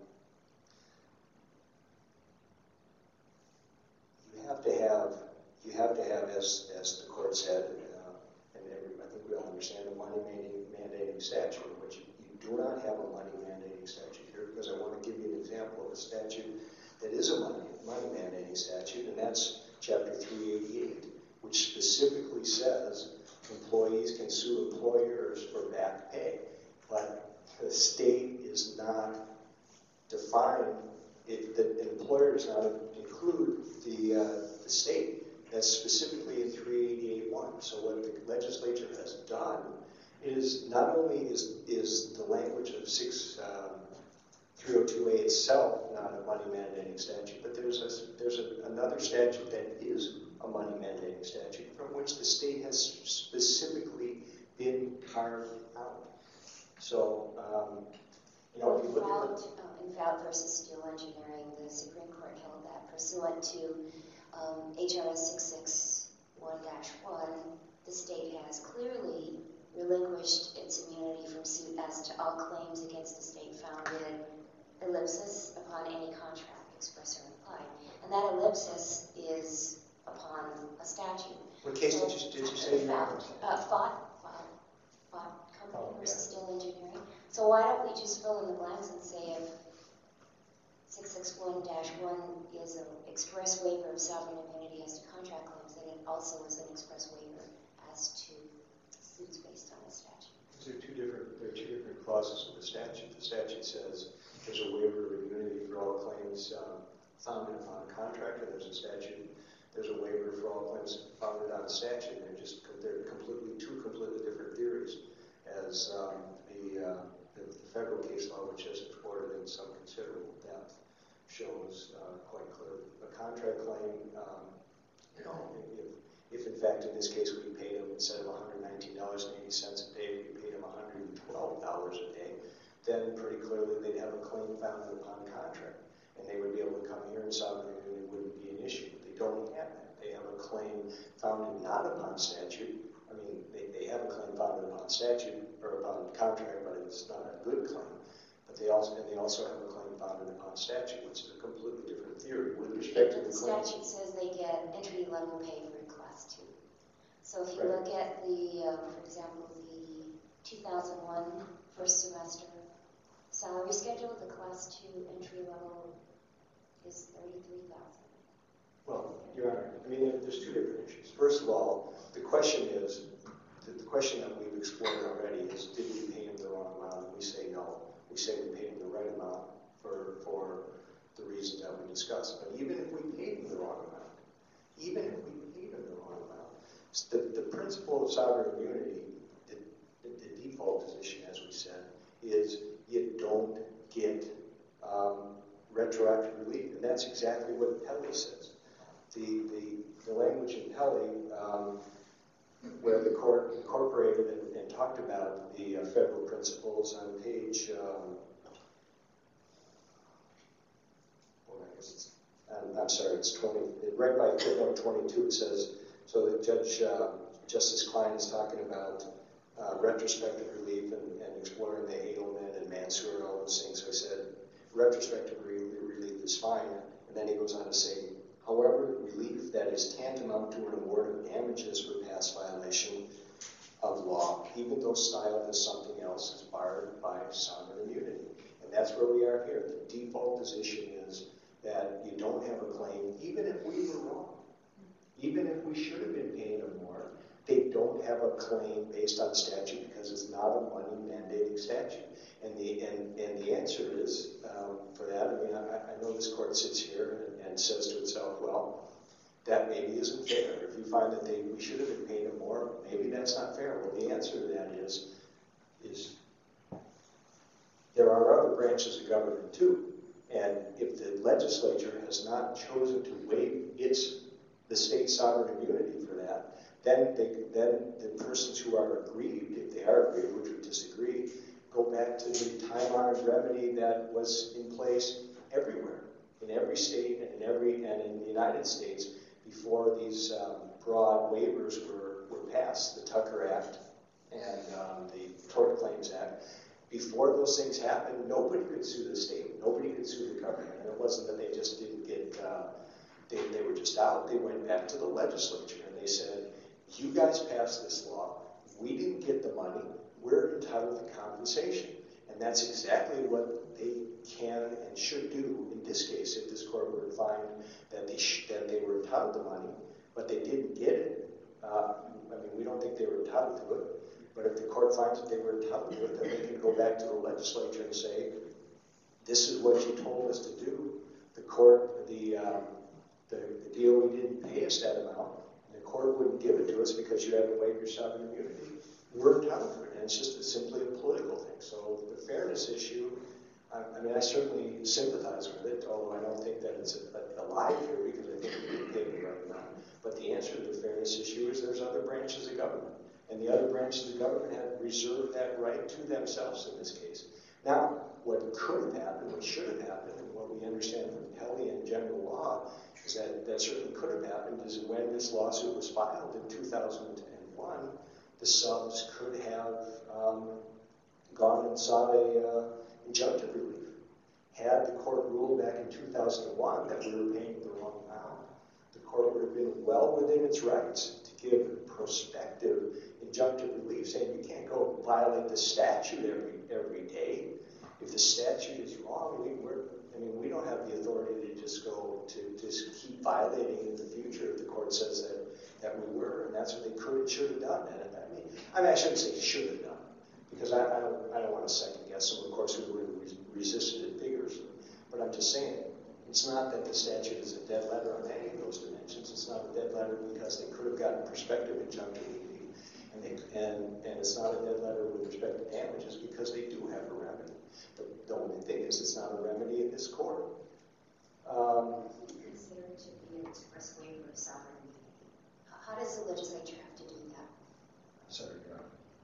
you have to have you have to have, as as the court said, uh, and every, I think we all understand, a money mandating, mandating statute, which you, you do not have a money mandating statute here, because I want to give you an example of a statute that is a money money mandating statute, and that's Chapter three eighty-eight, which specifically says employees can sue employers for back pay, but the state is not defined. It, the, an employer does not include the uh, the state. That's specifically in three eighty-eight one. So what the legislature has done is not only is is the language of six. Um, three oh two A itself not a money mandating statute, but there's a, there's a, another statute that is a money mandating statute from which the state has specifically been carved out. So, um, you know, if you look at Fout, uh, in Fout versus Steel Engineering, the Supreme Court held that pursuant to um, H R S six sixty-one dash one, the state has clearly relinquished its immunity from suit as to all claims against the state founded ellipsis upon any contract. express or implied. And that ellipsis is upon a statute. What case So, did you, did you say you found? found? Uh, Fought, Fought, Fought Company Oh, versus yeah. Steel Engineering. So why don't we just fill in the blanks and say if six sixty-one dash one is an express waiver of sovereign immunity as to contract claims, then it also is an express waiver as to suits based on the statute. There are two different, there are two different clauses of the statute. The statute says there's a waiver of immunity for all claims um, founded upon a contract, and there's a statute, there's a waiver for all claims founded on a statute. They're just, they're completely, two completely different theories. As um, the, uh, the, the federal case law, which is explored in some considerable depth, shows uh, quite clearly. A contract claim, um, you know, if, if in fact in this case we paid them instead of one hundred nineteen dollars and eighty cents a day, we paid them one hundred twelve dollars a day, then pretty clearly they'd have a claim founded upon contract. And they would be able to come here and sovereign immunity wouldn't be an issue. But they don't have that. They have a claim founded not upon statute. I mean, they, they have a claim founded upon statute or upon contract, but it's not a good claim. But they also, and they also have a claim founded upon statute, which is a completely different theory with respect to The the claim. statute says they get entry level pay for class two. So if you Right. look at the, um, for example, the two thousand one first semester salary schedule, the class two entry level is thirty-three thousand. Well, Your Honor, I mean, there's two different issues. First of all, the question is, the, the question that we've explored already is, did we pay him the wrong amount? And we say no. We say we paid him the right amount for, for the reasons that we discussed. But even if we paid him the wrong amount, even if we paid him the wrong amount, the, the principle of sovereign immunity, the, the, the default position, as we said, is you don't get um, retroactive relief. And that's exactly what Pelley says. The, the, the language in Pelley, um, where the court incorporated and, and talked about the uh, federal principles on page, um, well, I guess it's, I'm, I'm sorry, it's twenty, right by footnote twenty-two, it says, so that Judge, uh, Justice Klein is talking about uh, retrospective relief and, and exploring the Edelman and Mansour and all those things. So I said, retrospective relief, relief is fine. And then he goes on to say, however, relief that is tantamount to an award of damages for past violation of law, even though styled as something else, is barred by sovereign immunity. And that's where we are here. The default position is that you don't have a claim, even if we were wrong. Even if we should have been paying them more, they don't have a claim based on statute because it's not a money mandating statute. And the and, and the answer is, um, for that, I mean, I, I know this court sits here and, and says to itself, well, that maybe isn't fair. If you find that they we should have been paying them more, maybe that's not fair. Well, the answer to that is, is there are other branches of government too. And if the legislature has not chosen to waive its the state sovereign immunity for that, then they, then the persons who are aggrieved, if they are aggrieved, which we disagree, go back to the time-honored remedy that was in place everywhere, in every state and in every and in the United States before these um, broad waivers were, were passed, the Tucker Act and um, the Tort Claims Act. Before those things happened, nobody could sue the state, nobody could sue the government, and it wasn't that they just didn't get. Uh, They, they were just out. They went back to the legislature and they said, you guys passed this law. We didn't get the money. We're entitled to compensation. And that's exactly what they can and should do in this case if this court were to find that they, sh- that they were entitled to money, but they didn't get it. Uh, I mean, we don't think they were entitled to it. But if the court finds that they were entitled to it, then they can go back to the legislature and say, this is what you told us to do. The court, the... Um, The, the deal, we didn't pay us that amount, and the court wouldn't give it to us because you haven't waived your sovereign immunity. We're entitled to it, and it's just a, simply a political thing. So the fairness issue, I, I mean, I certainly sympathize with it, although I don't think that it's a, a, a lie here because I think we didn't pay the right amount. But the answer to the fairness issue is there's other branches of government, and the other branches of government have reserved that right to themselves in this case. Now, what could have happened, what should have happened, and what we understand from Pelley and general law, is that that certainly could have happened is when this lawsuit was filed in two thousand one, the subs could have um, gone and sought a uh, injunctive relief. Had the court ruled back in two thousand one that we were paying the wrong amount, the court would have been well within its rights to give prospective injunctive relief, saying you can't go violate the statute every every day. If the statute is wrong, we, we're, I mean, we don't have the authority to just go to just keep violating in the future if the court says that, that we were, and that's what they could and should have done. And I mean, I mean, I shouldn't say should have done, because I, I don't, I don't want to second guess them. Of course, we would have resisted it vigorously. But I'm just saying, it's not that the statute is a dead letter on any of those dimensions. It's not a dead letter because they could have gotten prospective injunctive relief, and they, and and it's not a dead letter with respect to damages because they do have a remedy. The, the only thing is, it's not a remedy in this court. Um, Consider it to be an express waiver of sovereign immunity. How does the legislature have to do that? sorry, John.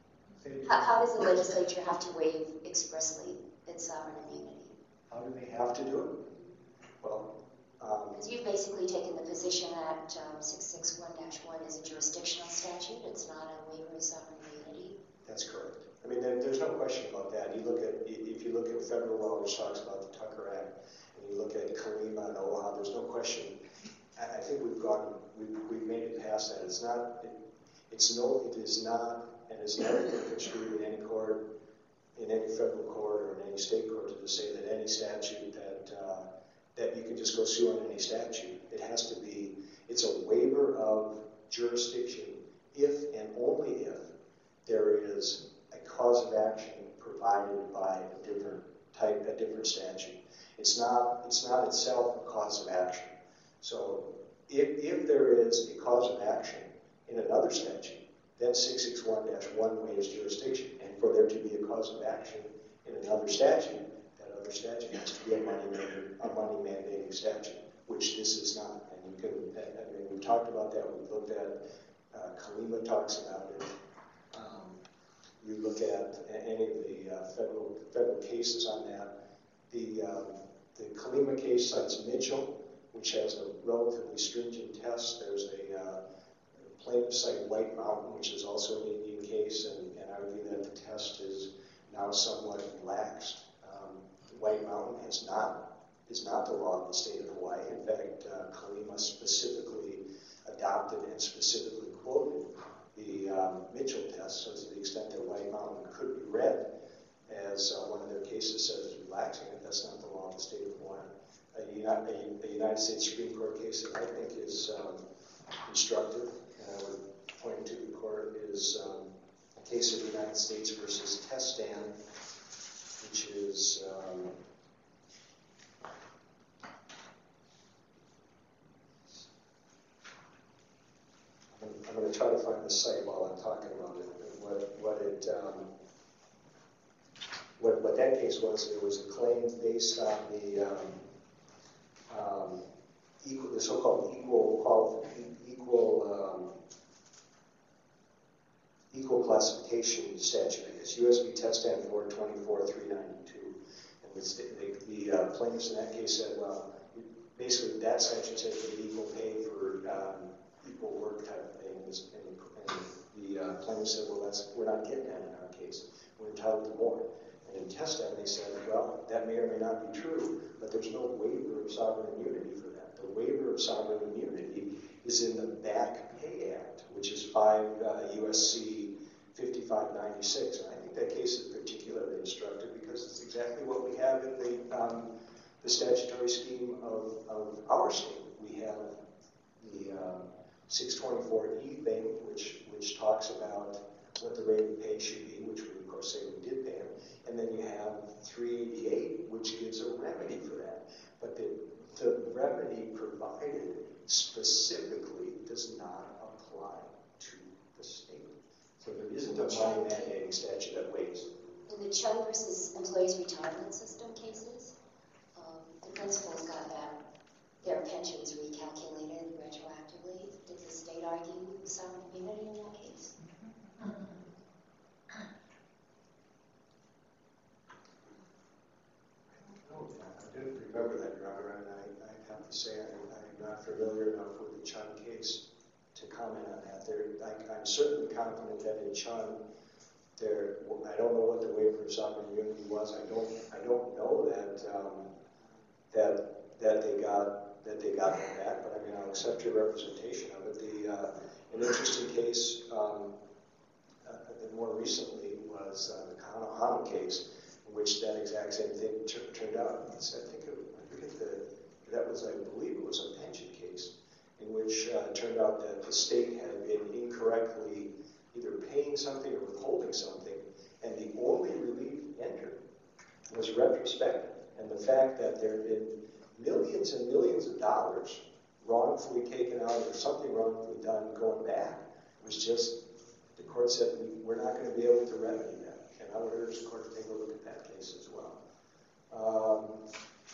How, how does the legislature have to waive expressly its sovereign immunity? How do they have to do it? Well, um, Because you've basically taken the position that um, six sixty-one dash one is a jurisdictional statute. It's not a waiver of sovereign immunity. that's correct. I mean, there, there's no question about that. You look at, if you look at federal law, which talks about the Tucker Act, and you look at Kalima and Oaha, there's no question. I, I think we've gone, we've, we've made it past that. It's not, it, it's no, it is not, and it's never been construed in any court, in any federal court or in any state court to say that any statute that uh, that you can just go sue on any statute. It has to be, it's a waiver of jurisdiction if and only if there is a cause of action provided by a different type, a different statute. It's not, it's not itself a cause of action. So if, if there is a cause of action in another statute, then six sixty-one dash one waives jurisdiction. And for there to be a cause of action in another statute, that other statute has to be a money maker, a money mandating statute, which this is not. And you can, I mean, we've talked about that. We've looked at, uh, Kalima talks about it. Um, you look at any of the uh, federal federal cases on that. The um, the Kalima case cites Mitchell, which has a relatively stringent test. There's a uh, plaintiff cite White Mountain, which is also an Indian case, and, and argue that the test is now somewhat relaxed. Um, White Mountain is not is not the law of the state of Hawaii. In fact, uh, Kalima specifically adopted and specifically quoted the um, Mitchell test, so to the extent that White Mountain could be read as uh, one of their cases says relaxing it, that's not the law of the state of Hawaii. A, a, a United States Supreme Court case that I think is um, instructive, and I would point to the court, is um, a case of the United States versus Testan, which is um, I'm, I'm going to try to find the site while I'm talking about it. What what it um, what what that case was, it was a claim based on the um, um, equal, the so-called equal qual, equal um, equal classification statute. I guess U S B Testan four twenty-four three ninety-two, and the, the, the uh, plaintiffs in that case said, well, basically that statute said you get equal pay for um, equal work type of things, and, and the uh, plaintiff said, well, that's we're not getting that in our case. We're entitled to more. And in Testan, they said, well, that may or may not be true, but there's no waiver of sovereign immunity for that. The waiver of sovereign immunity is in the Back Pay Act, which is five uh, U S C fifty-five ninety-six. And I think that case is particularly instructive because it's exactly what we have in the um, the statutory scheme of, of our state. We have the um, six twenty-four E thing, which which talks about what the rate of pay should be, which we of course say we did pay them. And then you have three eighty-eight, which gives a remedy for that. But the, the remedy provided specifically does not apply to the state. So there isn't a money mandating statute that waives. In the Chung versus Employees Retirement System cases, um, the principals got that, their pensions recalculated retroactively. Did the state argue sovereign immunity in that case? I didn't remember that, Your Honor, and I, I have to say I, I'm not familiar enough with the Chun case to comment on that. There, I, I'm certainly confident that in Chun, there, I don't know what the waiver of sovereign immunity was. I don't, I don't know that um, that, that they got, that they got them back, but I mean, I'll accept your representation of it. The, uh, an interesting case, um, uh, more recently was uh, the Kahana case, in which that exact same thing tur- turned out. It's, I think it, I forget the, that was, I believe it was a pension case, in which uh, it turned out that the state had been incorrectly either paying something or withholding something, and the only relief entered was retrospective. And the fact that there had been millions and millions of dollars wrongfully taken out or something wrongfully done going back was just, the court said, we, we're not going to be able to remedy that. And I would urge the court to take a look at that case as well. Um,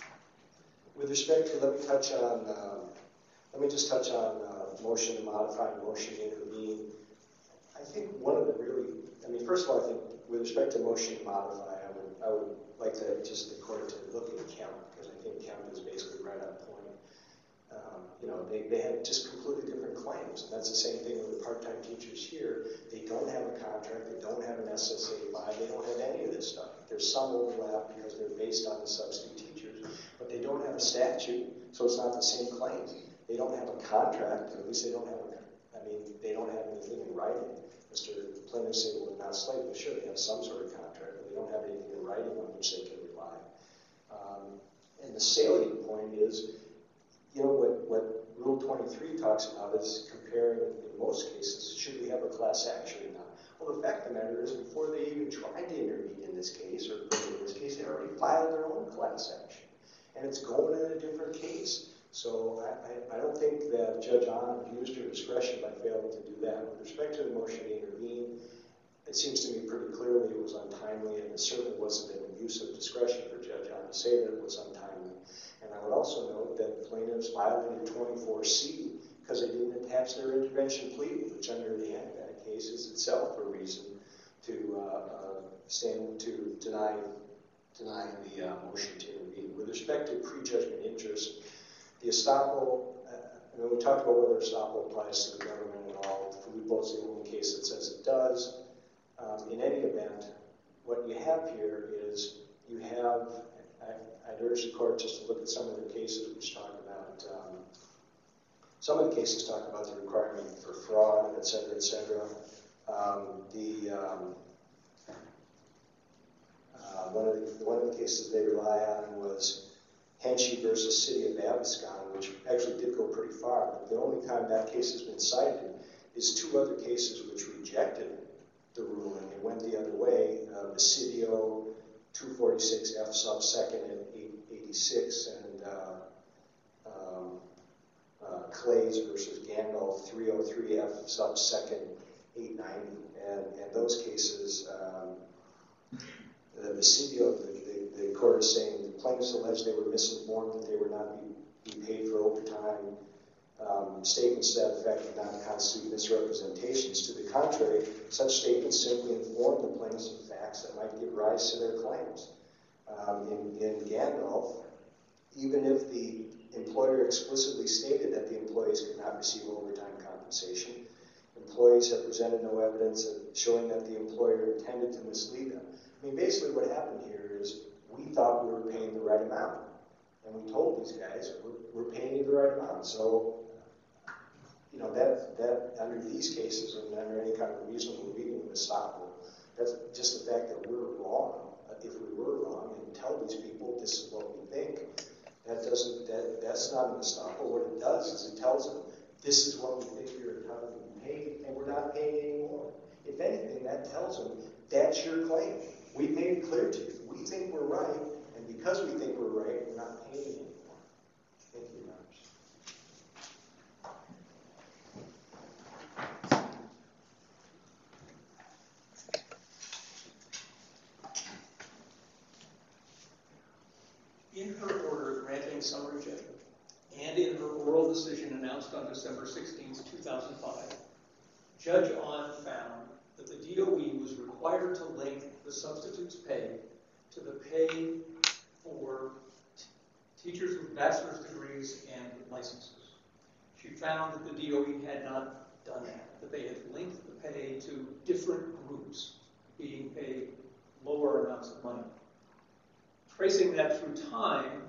with respect to, let me touch on, uh, let me just touch on uh, motion to modify, motion to intervene. I think one of the really, I mean, first of all, I think with respect to motion to modify, I would, I would like to just the court to look at Kemp, because I think Kemp is basically right on point. Um, you know, they, they have just completely different claims. And that's the same thing with the part-time teachers here. They don't have a contract, they don't have an S S A five, they don't have any of this stuff. There's some overlap because they're based on the substitute teachers, but they don't have a statute, so it's not the same claim. They don't have a contract, at least they don't have a, I mean, they don't have anything in writing. Mister Plaintiff said, well, they're not slave. Well, sure, they have some sort of contract, but they don't have anything in writing on which they can rely. Um, and the salient point is, you know, what, what Rule twenty-three talks about is comparing, in most cases, should we have a class action or not? Well, the fact of the matter is, before they even tried to intervene in this case, or in this case, they already filed their own class action. And it's going in a different case. So I, I, I don't think that Judge Ahn abused her discretion by failing to do that. With respect to the motion to intervene, it seems to me pretty clearly it was untimely, and it certainly wasn't an abuse of discretion for Judge Ahn to say that it was untimely. And I would also note that plaintiffs violated twenty-four C because they didn't attach their intervention plea, which under the ANVAC case is itself a reason to uh, uh, stand to deny deny the uh, motion to intervene. With respect to prejudgment interest, the estoppel, uh, I mean, we talked about whether estoppel applies to the government at all. Fulibo's the only case that says it does. Um, in any event, what you have here is you have, I, I'd urge the court just to look at some of the cases which talk about, um, some of the cases talk about the requirement for fraud, et cetera, et cetera. Um, the, um, uh, one, of the, one of the cases they rely on was Henchy versus City of Abascon, which actually did go pretty far, but the only time that case has been cited is two other cases which rejected the ruling and went the other way. Uh, Basidio, two forty-six F sub second and eight eighty-six, and uh, um, uh, Clays versus Gandalf, three oh three F sub second, eight ninety. And, and those cases, um, the Basidio, the, the, the court is saying the plaintiffs alleged they were misinformed, that they were not be, be paid for overtime. Um, statements to that effect do not constitute misrepresentations. To the contrary, such statements simply inform the plaintiffs of facts that might give rise to their claims. Um, in, in Gandalf, even if the employer explicitly stated that the employees could not receive overtime compensation, employees have presented no evidence of showing that the employer intended to mislead them. I mean, basically what happened here is we thought we were paying the right amount. And we told these guys, we're, we're paying you the right amount. So, you know, that, that under these cases and under any kind of reasonable reading of estoppel, that's just the fact that we're wrong, if we were wrong, and tell these people this is what we think. That doesn't, that, that's not an estoppel. What it does is it tells them, this is what we think you're entitled to be paid, and we're not paying anymore. If anything, that tells them, that's your claim. We made it clear to you. We think we're right, and because we think we're right, we're not paying anymore. Thank you, Your Honors. In her order granting summary judgment, and in her oral decision announced on December sixteenth, two thousand five, Judge Ahn found that the D O E was required to link the substitute's pay to the pay for t- teachers with bachelor's degrees and licenses. She found that the D O E had not done that, that they had linked the pay to different groups being paid lower amounts of money. Tracing that through time,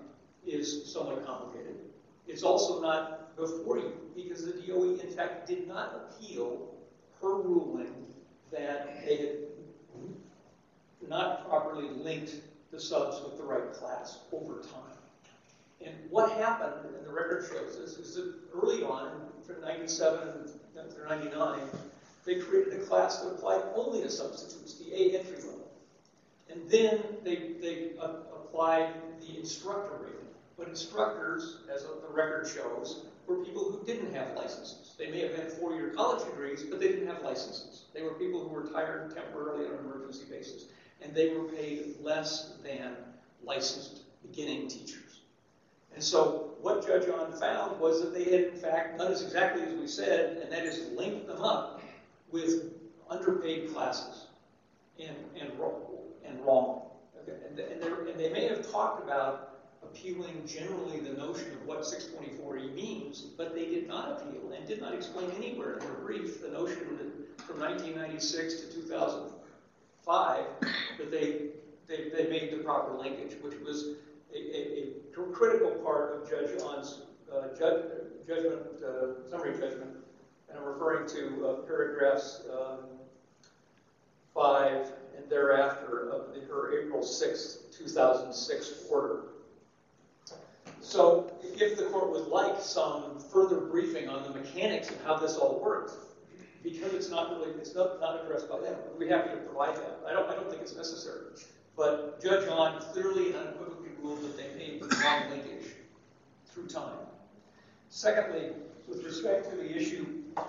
is somewhat complicated. It's also not before you, because the D O E, in fact, did not appeal her ruling that they had not properly linked the subs with the right class over time. And what happened, and the record shows this, is that early on, from ninety-seven through ninety-nine, they created a class that applied only to substitutes, the A entry level. And then they, they uh, applied the instructor rating. But instructors, as the record shows, were people who didn't have licenses. They may have had four-year college degrees, but they didn't have licenses. They were people who were retired temporarily on an emergency basis. And they were paid less than licensed beginning teachers. And so what Judge Ahn found was that they had, in fact, done this exactly as we said, and that is linked them up with underpaid classes and, and, and wrong. Okay? And, and, and they may have talked about appealing generally the notion of what six twenty-four E means, but they did not appeal and did not explain anywhere in their brief the notion that from nineteen ninety-six to two thousand five that they, they, they made the proper linkage, which was a, a, a critical part of Judge Ahn's uh, judge, judgment, uh, summary judgment, and I'm referring to uh, paragraphs um, five and thereafter of the, her April sixth, two thousand six order. So if the court would like some further briefing on the mechanics of how this all works, because it's not really, it's not, not addressed by them, we'd be happy to provide that. I don't, I don't think it's necessary. But Judge Ahn clearly and unequivocally ruled that they made the wrong linkage through time. Secondly, with respect to the issue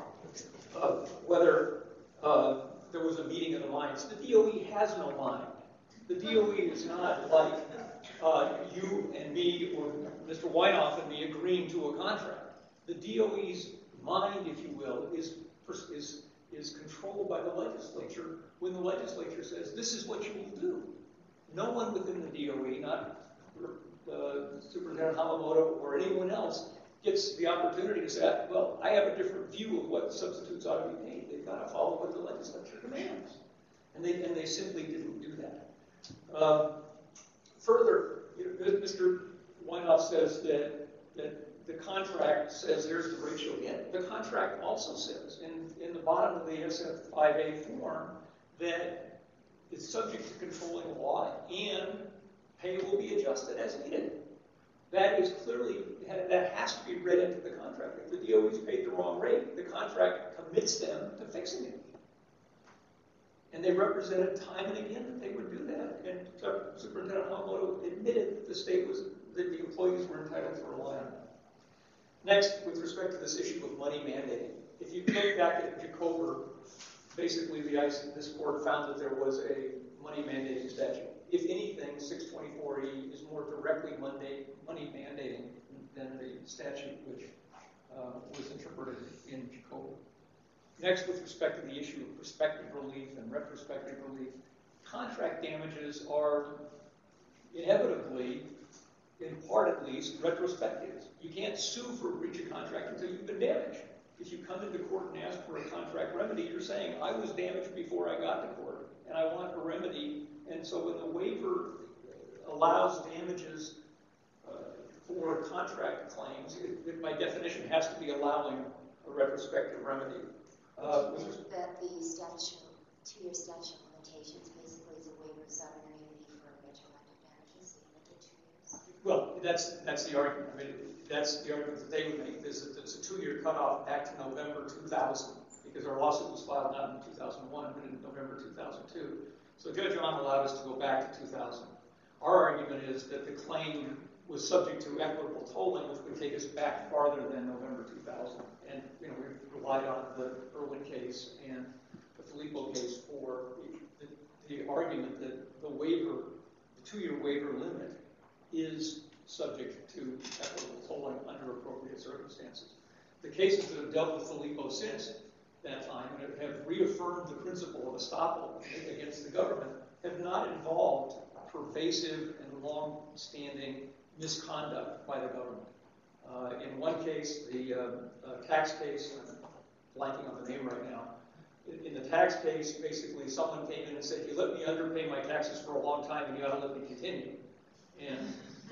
of whether uh, there was a meeting of the minds, the D O E has no mind. The D O E is not like uh, you and me or Mister Weinoff and me agreeing to a contract. The D O E's mind, if you will, is, is, is controlled by the legislature when the legislature says, this is what you will do. No one within the D O E, not uh, Superintendent Hamamoto or anyone else, gets the opportunity to say, well, I have a different view of what substitutes ought to be paid. They've got to follow what the legislature commands. And they, and they simply didn't do that. Um, further, you know, Mister Weinoff says that, that the contract says here's the ratio again. The contract also says in, in the bottom of the S F five A form that it's subject to controlling law and pay will be adjusted as needed. That is clearly, that has to be read into the contract. If the D O E's paid the wrong rate, the contract commits them to fixing it. And they represented time and again that they would do that. And Superintendent Hamamoto admitted that the state was, that the employees were entitled to rely on that. Next, with respect to this issue of money mandating, if you look back at Jacober, basically the this court found that there was a money mandating statute. If anything, six twenty-four E is more directly money mandating than the statute which uh, was interpreted in Jacober. Next, with respect to the issue of prospective relief and retrospective relief, contract damages are inevitably, in part at least, retrospective. You can't sue for a breach of contract until you've been damaged. If you come into court and ask for a contract remedy, you're saying, I was damaged before I got to court, and I want a remedy. And so when the waiver allows damages uh, for contract claims, it, it by definition has to be allowing a retrospective remedy. Uh, Which means that the statute, two-year statute of limitations basically is a waiver of sovereign immunity for retroactive damages, even if it's two years. Well, that's that's the argument. I mean, that's the argument that they would make, is that it's a two-year cutoff back to November two thousand, because our lawsuit was filed not in two thousand one, but in November two thousand two. So Judge Ahn allowed us to go back to two thousand. Our argument is that the claim was subject to equitable tolling, which would take us back farther than November two thousand. And, you know, we relied on the Irwin case and the Filippo case for the, the, the argument that the waiver, the two-year waiver limit, is subject to equitable tolling under appropriate circumstances. The cases that have dealt with Filippo since that time and have reaffirmed the principle of estoppel against the government have not involved pervasive and long-standing misconduct by the government. Uh, in one case, the uh, uh, tax case, I'm blanking on the name right now, in, in the tax case, basically someone came in and said, you let me underpay my taxes for a long time and you ought to let me continue. And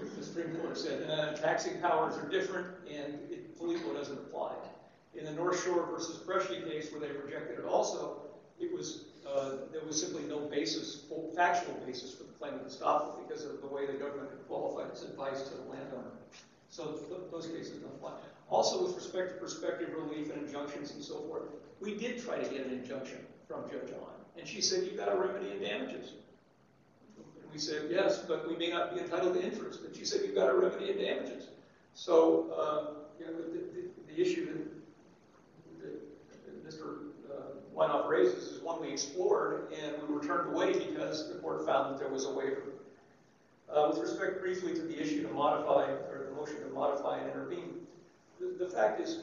the Supreme Court said, uh, taxing powers are different and it, Filippo doesn't apply. In the North Shore versus Bresci case, where they rejected it also, it was, uh, there was simply no basis, full factual basis for the claim of estoppel because of the way the government had qualified its advice to the landowner. So th those cases don't apply. Also, with respect to prospective relief and injunctions and so forth, we did try to get an injunction from Judge On, and she said, you've got a remedy in damages. And we said, yes, but we may not be entitled to interest. And she said, you've got a remedy in damages. So, uh, you know, the, the, the issue that, that Mister Uh, Weinoff raises is one we explored, and we were turned away because the court found that there was a waiver. Uh, with respect briefly to the issue to modify, or the motion to modify and intervene, the, the fact is,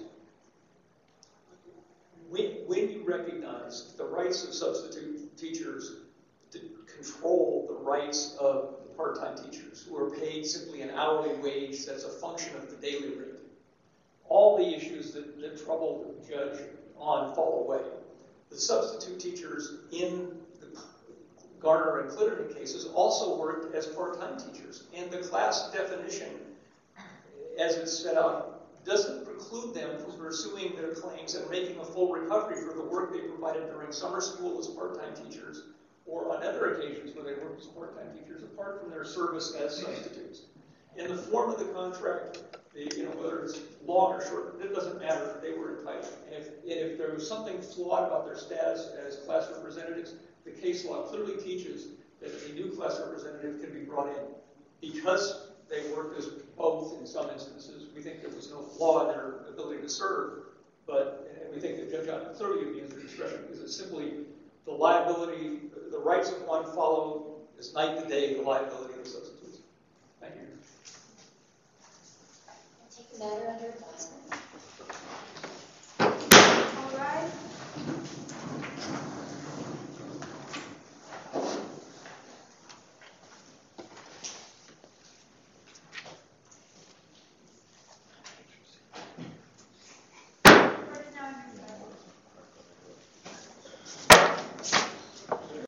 when, when you recognize the rights of substitute teachers to control the rights of the part-time teachers who are paid simply an hourly wage that's a function of the daily rate, all the issues that, that troubled Judge On fall away. The substitute teachers in the Garner and Clitterton cases also worked as part-time teachers, and the class definition, as it's set out, doesn't preclude them from pursuing their claims and making a full recovery for the work they provided during summer school as part-time teachers, or on other occasions where they worked as part-time teachers, apart from their service as substitutes. In the form of the contract, the, you know, whether it's long or short, it doesn't matter. They were entitled. And if, and if there was something flawed about their status as class representatives, the case law clearly teaches that a new class representative can be brought in. Because they worked as both in some instances, we think there was no flaw in their ability to serve, but and we think that Judge On clearly abused their discretion because it's simply the liability, the rights of one follow as night and day the liability of the substitutes. Thank you. Take the matter under advisement.